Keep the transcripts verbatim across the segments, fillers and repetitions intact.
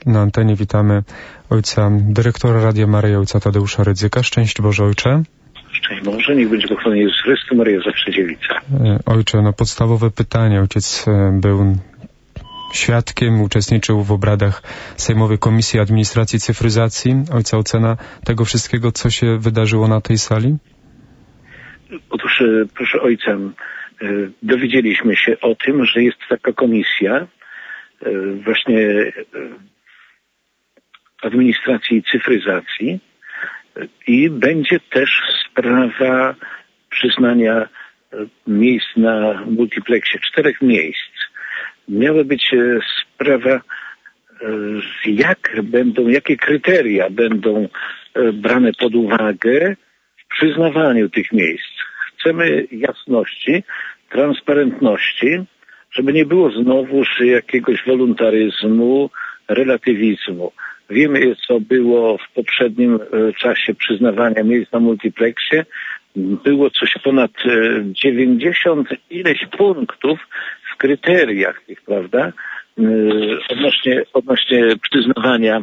na antenie witamy ojca dyrektora Radia Maryja, ojca Tadeusza Rydzyka. Szczęść Boże, ojcze. Szczęść Boże, niech będzie pochwalony Jezus Chrystus, Maryja zawsze dziewica. Ojcze, no podstawowe pytanie. Ojciec był świadkiem, uczestniczył w obradach Sejmowej Komisji Administracji i Cyfryzacji. Ojca, ocena tego wszystkiego, co się wydarzyło na tej sali? Otóż, proszę ojca, dowiedzieliśmy się o tym, że jest taka komisja właśnie administracji i cyfryzacji i będzie też sprawa przyznania miejsc na multiplexie, czterech miejsc. Miała być sprawa, jak będą, jakie kryteria będą brane pod uwagę w przyznawaniu tych miejsc. Chcemy jasności, transparentności, żeby nie było znowuż jakiegoś wolontaryzmu, relatywizmu. Wiemy, co było w poprzednim czasie przyznawania miejsc na multiplexie. Było coś ponad dziewięćdziesiąt ileś punktów w kryteriach tych, prawda, odnośnie, odnośnie przyznawania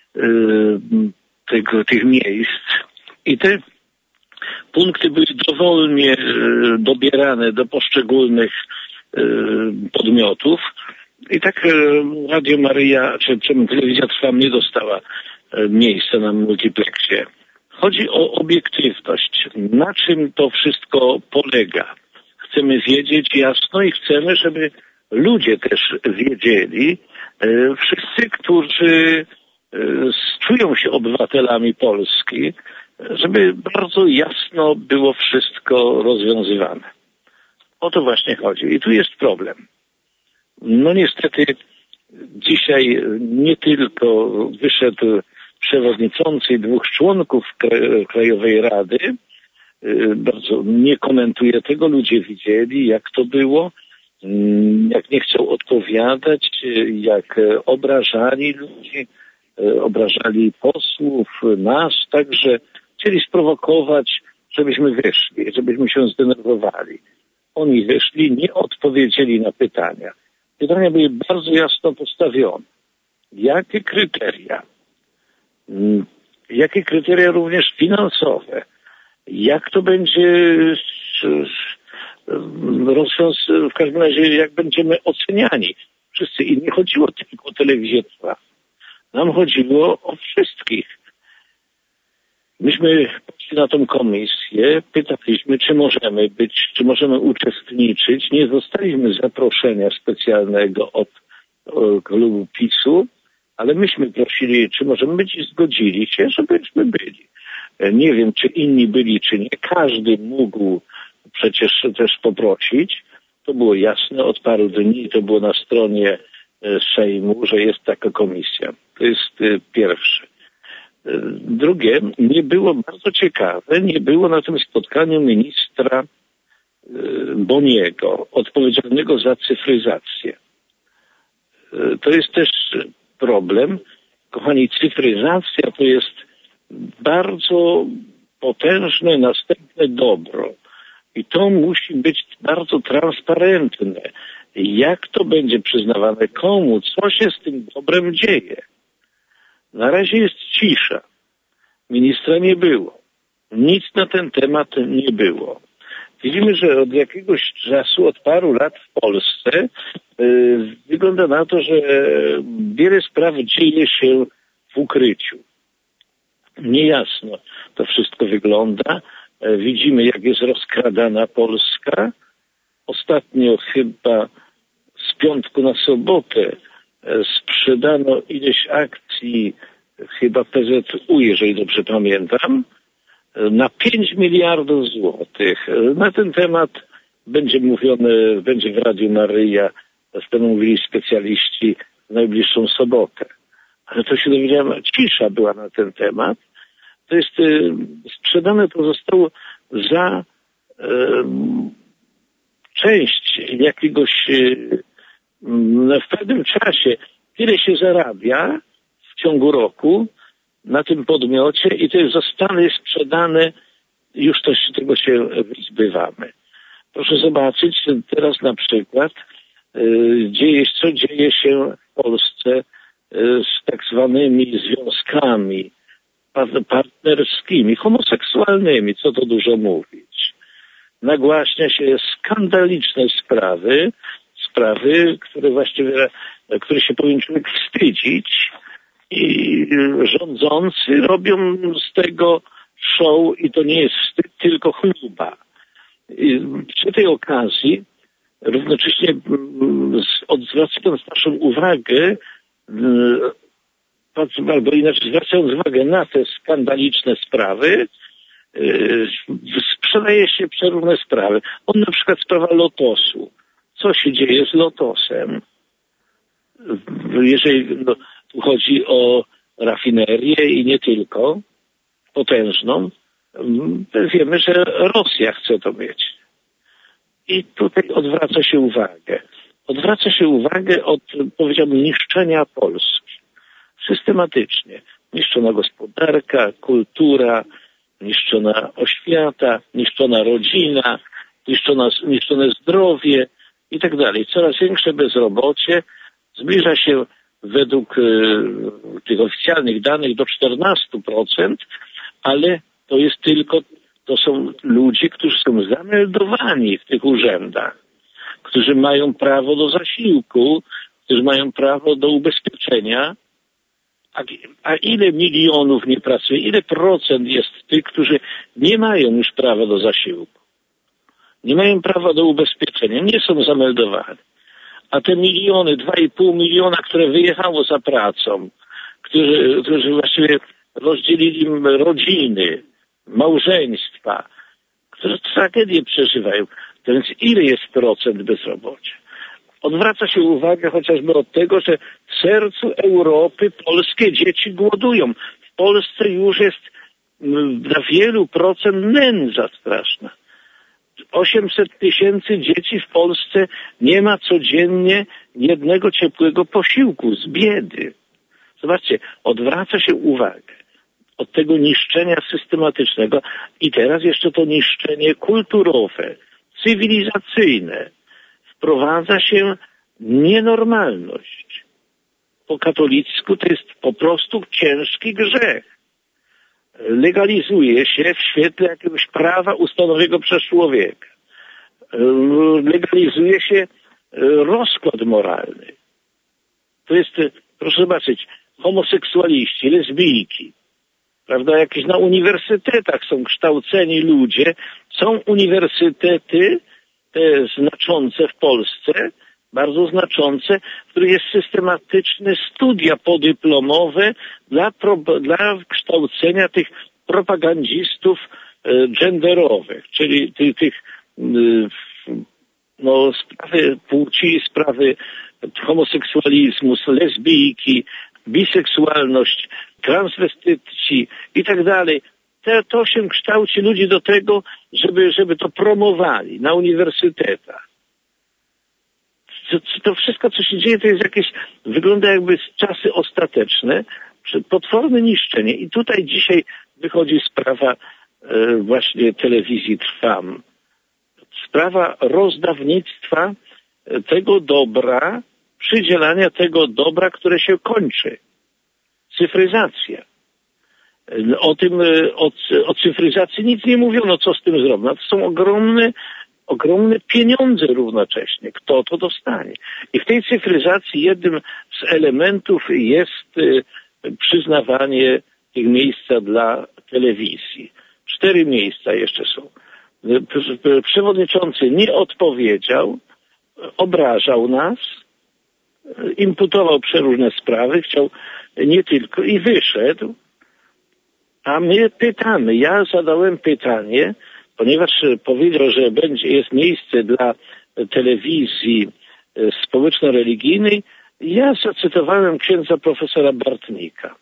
tego, tych miejsc. I te punkty były dowolnie dobierane do poszczególnych podmiotów. I tak Radio Maryja, czy, czy Telewizja Trwam nie dostała miejsca na multiplexie. Chodzi o obiektywność. Na czym to wszystko polega? Chcemy wiedzieć jasno i chcemy, żeby ludzie też wiedzieli, wszyscy, którzy czują się obywatelami Polski, żeby bardzo jasno było wszystko rozwiązywane. O to właśnie chodzi. I tu jest problem. No niestety dzisiaj nie tylko wyszedł przewodniczący i dwóch członków Krajowej Rady. Bardzo nie komentuję tego. Ludzie widzieli, jak to było, jak nie chciał odpowiadać, jak obrażali ludzi, obrażali posłów, nas, także chcieli sprowokować, żebyśmy wyszli, żebyśmy się zdenerwowali. Oni wyszli, nie odpowiedzieli na pytania. Pytania były bardzo jasno postawione. Jakie kryteria? Jakie kryteria również finansowe? Jak to będzie rozwiązane, w każdym razie jak będziemy oceniani? Wszyscy. I nie chodziło tylko o Telewizję Trwam. Nam chodziło o wszystkich. Myśmy poszli na tą komisję, pytaliśmy, czy możemy być, czy możemy uczestniczyć. Nie dostaliśmy zaproszenia specjalnego od, od klubu PiSu, ale myśmy prosili, czy możemy być i zgodzili się, żebyśmy byli. Nie wiem, czy inni byli, czy nie. Każdy mógł przecież też poprosić. To było jasne od paru dni, to było na stronie Sejmu, że jest taka komisja. To jest pierwsze. Drugie, nie było bardzo ciekawe, nie było na tym spotkaniu ministra Boniego, odpowiedzialnego za cyfryzację. To jest też problem. Kochani, cyfryzacja to jest bardzo potężne, następne dobro. I to musi być bardzo transparentne. Jak to będzie przyznawane komu? Co się z tym dobrem dzieje? Na razie jest cisza. Ministra nie było. Nic na ten temat nie było. Widzimy, że od jakiegoś czasu, od paru lat w Polsce yy, wygląda na to, że wiele spraw dzieje się w ukryciu. Niejasno to wszystko wygląda. Yy, widzimy, jak jest rozkradana Polska. Ostatnio chyba z piątku na sobotę sprzedano ileś akcji, chyba P Z U, jeżeli dobrze pamiętam, na pięć miliardów złotych. Na ten temat będzie mówione, będzie w Radiu Maryja, będą mówili specjaliści w najbliższą sobotę. Ale to się dowiedziałem, cisza była na ten temat. To jest sprzedane, to zostało za e, część jakiegoś w pewnym czasie, tyle się zarabia w ciągu roku na tym podmiocie i to zostanie sprzedane, już to, tego się wyzbywamy. Proszę zobaczyć, teraz na przykład yy, dzieje, co dzieje się w Polsce z tak zwanymi związkami partnerskimi, homoseksualnymi, co to dużo mówić. Nagłaśnia się skandaliczne sprawy, sprawy, które właściwie, które się powinien człowiek wstydzić i rządzący robią z tego show i to nie jest wstyd, tylko chluba. I przy tej okazji równocześnie zwracając naszą uwagę, albo inaczej zwracając uwagę na te skandaliczne sprawy, sprzedaje się przeróżne sprawy. On na przykład sprawa Lotosu. Co się dzieje z Lotosem? Jeżeli no, tu chodzi o rafinerię i nie tylko, potężną, wiemy, że Rosja chce to mieć. I tutaj odwraca się uwagę. Odwraca się uwagę od, powiedziałbym, niszczenia Polski. Systematycznie. Niszczona gospodarka, kultura, niszczona oświata, niszczona rodzina, niszczona, niszczone zdrowie i tak dalej. Coraz większe bezrobocie zbliża się według y, tych oficjalnych danych do czternaście procent, ale to jest tylko, to są ludzie, którzy są zameldowani w tych urzędach, którzy mają prawo do zasiłku, którzy mają prawo do ubezpieczenia. A, a ile milionów nie pracuje, ile procent jest tych, którzy nie mają już prawa do zasiłku, nie mają prawa do ubezpieczenia, nie są zameldowani. A te miliony, dwa i pół miliona, które wyjechało za pracą, którzy, którzy właściwie rozdzielili rodziny, małżeństwa, którzy tragedię przeżywają. To więc ile jest procent bezrobocia? Odwraca się uwagę chociażby od tego, że w sercu Europy polskie dzieci głodują. W Polsce już jest dla wielu procent nędza straszna. osiemset tysięcy dzieci w Polsce nie ma codziennie jednego ciepłego posiłku z biedy. Zobaczcie, odwraca się uwagę od tego niszczenia systematycznego i teraz jeszcze to niszczenie kulturowe, cywilizacyjne. Wprowadza się nienormalność. Po katolicku to jest po prostu ciężki grzech. Legalizuje się w świetle jakiegoś prawa ustanowionego przez człowieka. Legalizuje się rozkład moralny. To jest, proszę zobaczyć, homoseksualiści, lesbijki, prawda, jakieś na uniwersytetach są kształceni ludzie, są uniwersytety te znaczące w Polsce, bardzo znaczące, w których jest systematyczne studia podyplomowe dla, pro, dla kształcenia tych propagandzistów e, genderowych, czyli tych, tych e, no, sprawy płci, sprawy homoseksualizmu, lesbijki, biseksualność, transwestyci i tak dalej. To się kształci ludzi do tego, żeby, żeby to promowali na uniwersytetach. To, to wszystko, co się dzieje, to jest jakieś, wygląda jakby czasy ostateczne, potworne niszczenie. I tutaj dzisiaj wychodzi sprawa e, właśnie telewizji Trwam. Sprawa rozdawnictwa tego dobra, przydzielania tego dobra, które się kończy. Cyfryzacja. O tym, o, o cyfryzacji nic nie mówiono, co z tym zrobiono. To są ogromne, ogromne pieniądze równocześnie. Kto to dostanie? I w tej cyfryzacji jednym z elementów jest przyznawanie tych miejsca dla telewizji. Cztery miejsca jeszcze są. Przewodniczący nie odpowiedział, obrażał nas, imputował przeróżne sprawy, chciał nie tylko i wyszedł. A my pytamy, ja zadałem pytanie, ponieważ powiedział, że będzie, jest miejsce dla telewizji społeczno-religijnej, ja zacytowałem księdza profesora Bartnika.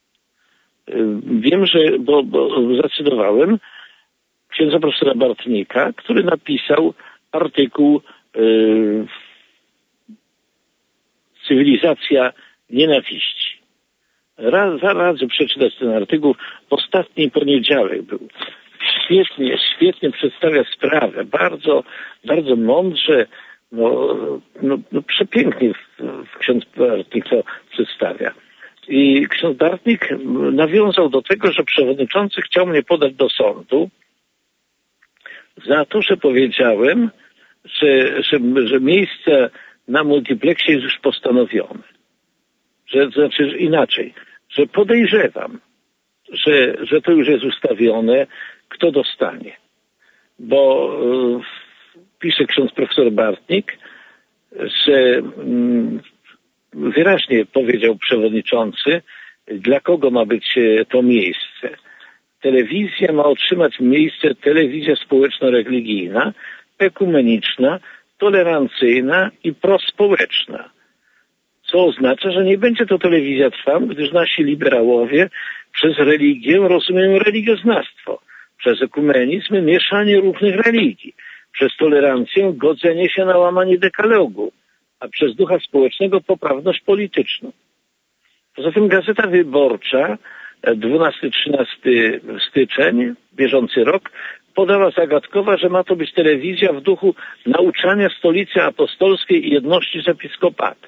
Wiem, że, bo, bo zacytowałem księdza profesora Bartnika, który napisał artykuł yy, Cywilizacja nienawiści. Raz, radzę przeczytać ten artykuł. Ostatni poniedziałek był. Świetnie, świetnie przedstawia sprawę. Bardzo, bardzo mądrze, no, no, no przepięknie ksiądz Bartnik to przedstawia. I ksiądz Bartnik nawiązał do tego, że przewodniczący chciał mnie podać do sądu za to, że powiedziałem, że, że, że miejsce na multiplexie jest już postanowione. Że, znaczy że inaczej, że podejrzewam, że, że to już jest ustawione, kto dostanie. Bo y, pisze ksiądz profesor Bartnik, że y, wyraźnie powiedział przewodniczący, dla kogo ma być to miejsce. Telewizja ma otrzymać miejsce telewizja społeczno-religijna, ekumeniczna, tolerancyjna i prospołeczna. Co oznacza, że nie będzie to telewizja Trwam, gdyż nasi liberałowie przez religię rozumieją religioznawstwo, przez ekumenizm mieszanie różnych religii, przez tolerancję godzenie się na łamanie dekalogu, a przez ducha społecznego poprawność polityczną. Poza tym Gazeta Wyborcza dwunastego trzynastego stycznia, bieżący rok, podała zagadkowa, że ma to być telewizja w duchu nauczania Stolicy Apostolskiej i jedności z episkopatem.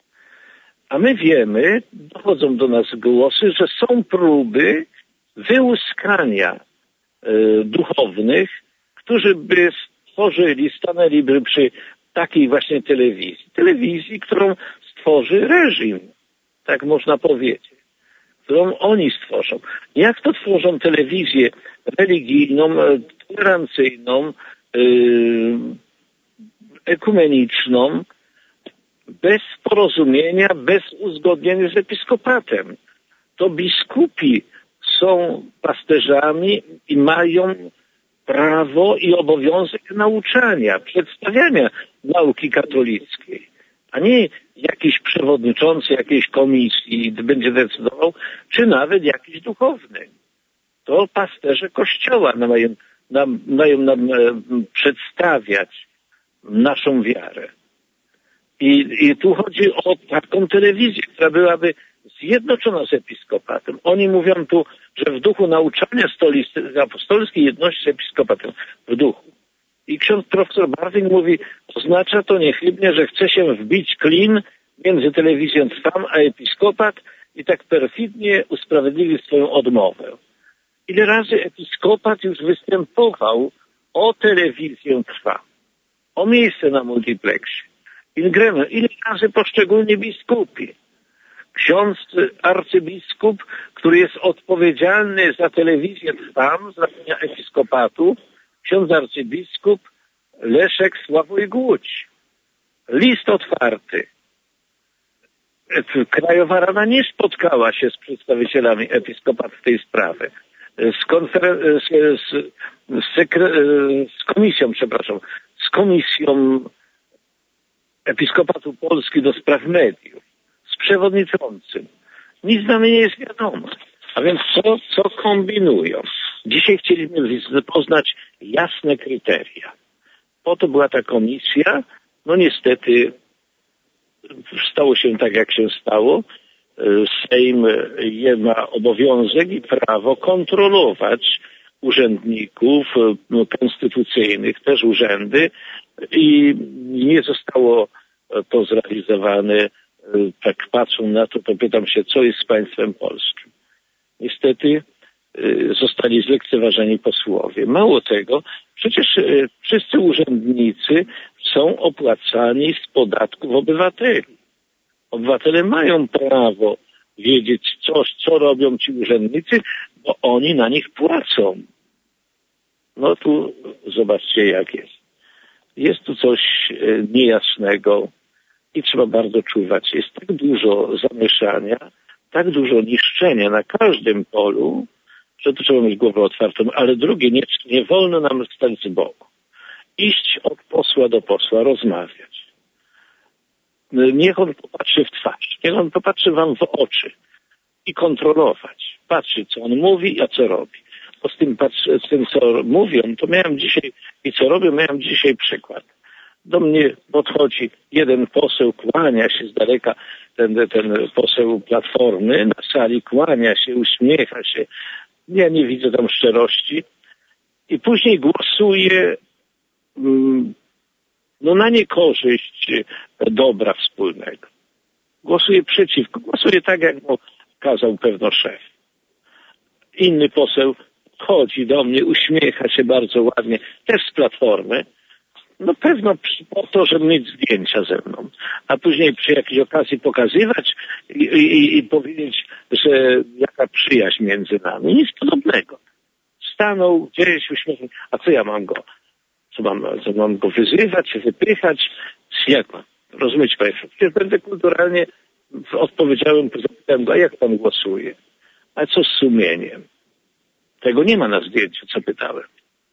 A my wiemy, dochodzą do nas głosy, że są próby wyłuskania y, duchownych, którzy by stworzyli, stanęliby przy takiej właśnie telewizji. Telewizji, którą stworzy reżim, tak można powiedzieć, którą oni stworzą. Jak to tworzą telewizję religijną, tolerancyjną, yy, ekumeniczną, bez porozumienia, bez uzgodnienia z episkopatem? To biskupi są pasterzami i mają prawo i obowiązek nauczania, przedstawiania nauki katolickiej, a nie jakiś przewodniczący jakiejś komisji będzie decydował, czy nawet jakiś duchowny. To pasterze Kościoła mają nam, mają nam e, przedstawiać naszą wiarę. I, I tu chodzi o taką telewizję, która byłaby zjednoczona z episkopatem. Oni mówią tu, że w duchu nauczania Stolicy Apostolskiej jedności z episkopatem. W duchu. I ksiądz profesor Bartnik mówi, oznacza to niechybnie, że chce się wbić klin między telewizją Trwam a episkopat i tak perfidnie usprawiedliwić swoją odmowę. Ile razy episkopat już występował o telewizję Trwam, o miejsce na multiplexie. Ile razy poszczególni biskupi. Ksiądz arcybiskup, który jest odpowiedzialny za telewizję Trwam z ramienia episkopatu, ksiądz arcybiskup Leszek Sławoj Głódź. List otwarty. Krajowa Rada nie spotkała się z przedstawicielami episkopatu w tej sprawie. Z, konferen- z, z, z, sekre- z komisją, przepraszam, z komisją Episkopatu Polski do spraw mediów, z przewodniczącym. Nic nam nie jest wiadomo. A więc co, co kombinują? Dzisiaj chcieliśmy poznać jasne kryteria. Po to była ta komisja. No niestety stało się tak, jak się stało. Sejm ma obowiązek i prawo kontrolować urzędników konstytucyjnych, też urzędy, i nie zostało to zrealizowane. Tak patrzą na to, to pytam się, co jest z państwem polskim. Niestety zostali zlekceważeni posłowie. Mało tego, przecież wszyscy urzędnicy są opłacani z podatków obywateli. Obywatele mają prawo wiedzieć coś, co robią ci urzędnicy, bo oni na nich płacą. No tu zobaczcie, jak jest. Jest tu coś niejasnego i trzeba bardzo czuwać. Jest tak dużo zamieszania, tak dużo niszczenia na każdym polu, że tu trzeba mieć głowę otwartą. Ale drugie, nie, nie wolno nam stać z boku. Iść od posła do posła, rozmawiać. Niech on popatrzy w twarz, niech on popatrzy wam w oczy i kontrolować. Patrzy, co on mówi, a co robi. Bo z tym, z tym, co mówią, to miałem dzisiaj i co robią, miałem dzisiaj przykład. Do mnie podchodzi jeden poseł, kłania się z daleka, ten, ten poseł Platformy na sali, kłania się, uśmiecha się. Ja nie widzę tam szczerości. I później głosuje mm, no na niekorzyść dobra wspólnego. Głosuje przeciwko. Głosuje tak, jak mu kazał pewno szef. Inny poseł chodzi do mnie, uśmiecha się bardzo ładnie, też z Platformy, no pewno po to, żeby mieć zdjęcia ze mną, a później przy jakiejś okazji pokazywać i, i, i powiedzieć, że jaka przyjaźń między nami. Nic podobnego. Stanął gdzieś, uśmiechnął, a co ja mam go? Co mam, co mam go wyzywać, wypychać? Jak mam? Rozumiecie Państwo? Przecież będę kulturalnie odpowiedziałem, zapytałem go, a jak Pan głosuje? A co z sumieniem? Tego nie ma na zdjęciu, co pytałem.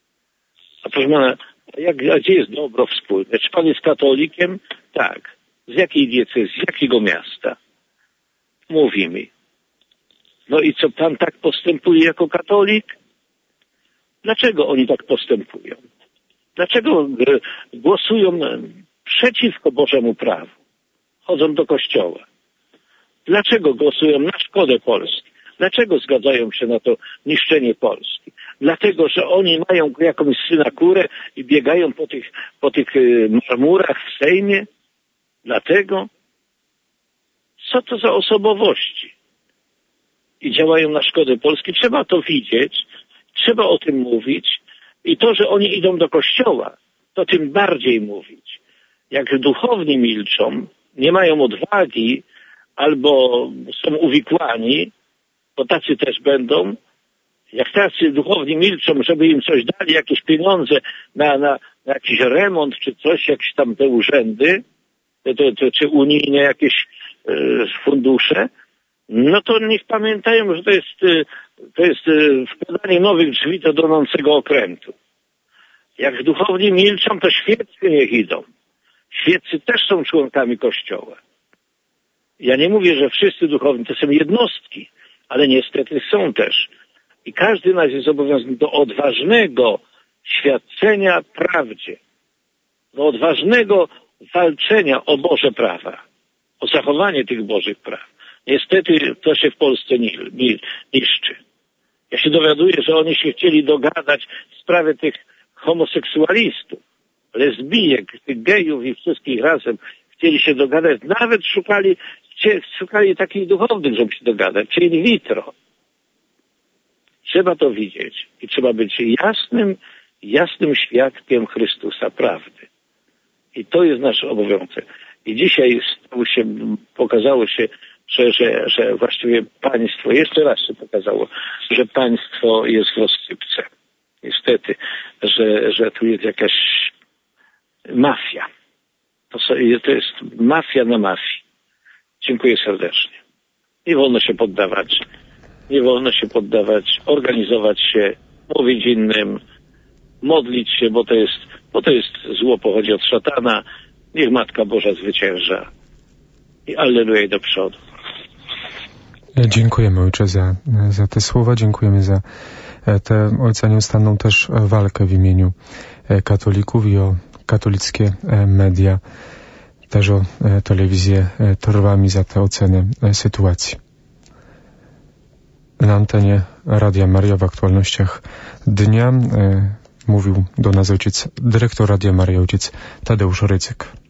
A proszę pana, jak, a gdzie jest dobro wspólne? Czy Pan jest katolikiem? Tak. Z jakiej diecezji? Z jakiego miasta? Mówi mi. No i co, Pan tak postępuje jako katolik? Dlaczego oni tak postępują? Dlaczego głosują przeciwko Bożemu prawu? Chodzą do kościoła. Dlaczego głosują na szkodę Polski? Dlaczego zgadzają się na to niszczenie Polski? Dlatego, że oni mają jakąś synakurę i biegają po tych, po tych marmurach w Sejmie? Dlatego? Co to za osobowości? I działają na szkodę Polski. Trzeba to widzieć, trzeba o tym mówić i to, że oni idą do kościoła, to tym bardziej mówić. Jak duchowni milczą, nie mają odwagi albo są uwikłani, bo tacy też będą, jak tacy duchowni milczą, żeby im coś dali, jakieś pieniądze na, na, na jakiś remont czy coś, jakieś tam te urzędy, to, to, czy unijne jakieś e, fundusze, no to niech pamiętają, że to jest, to jest wkładanie nowych drzwi do tonącego okrętu. Jak duchowni milczą, to świeccy niech idą. Świeccy też są członkami Kościoła. Ja nie mówię, że wszyscy duchowni to są jednostki, ale niestety są też. I każdy z nas jest zobowiązany do odważnego świadczenia prawdzie, do odważnego walczenia o Boże prawa, o zachowanie tych Bożych praw. Niestety to się w Polsce niszczy. Ja się dowiaduję, że oni się chcieli dogadać w sprawie tych homoseksualistów, lesbijek, tych gejów i wszystkich razem. Chcieli się dogadać, nawet szukali, szukali takich duchownych, żeby się dogadać, czyli in vitro. Trzeba to widzieć i trzeba być jasnym, jasnym świadkiem Chrystusa prawdy. I to jest nasz obowiązek. I dzisiaj stało się, pokazało się, że, że, że właściwie państwo, jeszcze raz się pokazało, że państwo jest w rozsypce. Niestety, że, że tu jest jakaś mafia. To, to jest mafia na mafii. Dziękuję serdecznie. Nie wolno się poddawać. Nie wolno się poddawać, organizować się, mówić innym, modlić się, bo to jest, bo to jest zło, pochodzi od szatana. Niech Matka Boża zwycięża. I alleluja do przodu. Dziękujemy, Ojcze, za, za te słowa. Dziękujemy za tę Ojca nieustanną też walkę w imieniu katolików i o katolickie media, też o telewizję Torwami za tę ocenę sytuacji. Na antenie Radia Maria w aktualnościach dnia mówił do nas ojciec, dyrektor Radia Maria, ojciec Tadeusz Rydzyk.